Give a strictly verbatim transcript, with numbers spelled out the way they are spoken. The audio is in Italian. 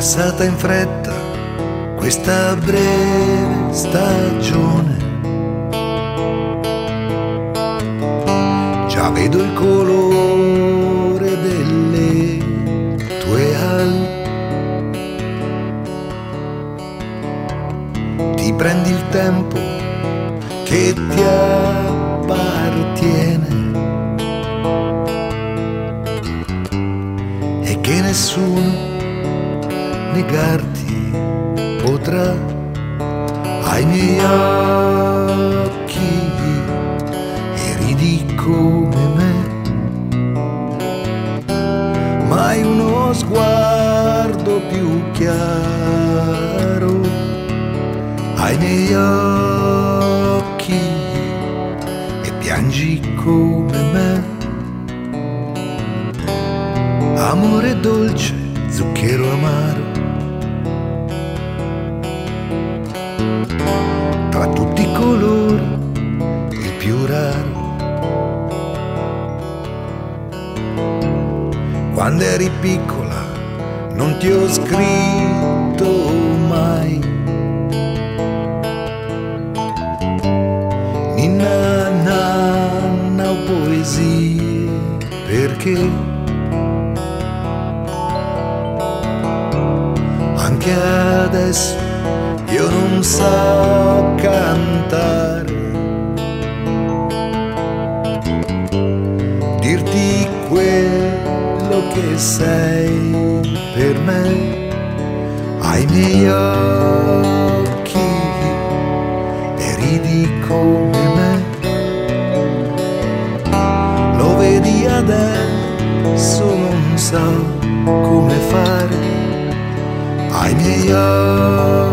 passata in fretta questa breve stagione. Già vedo il colore delle tue ali, ti prendi il tempo che ti appartiene e che nessuno negarti potrà. Ai miei occhi e ridi come me, ma hai uno sguardo più chiaro. Ai miei occhi e piangi come me, amore dolce, zucchero amaro. Tra tutti i colori il più raro. Quando eri piccola non ti ho scritto mai, ninna nanna o poesie, perché anche adesso io non so cantare, dirti quello che sei per me. Ai miei occhi e ridi come me, lo vedi adesso non so come fare. Ai miei occhi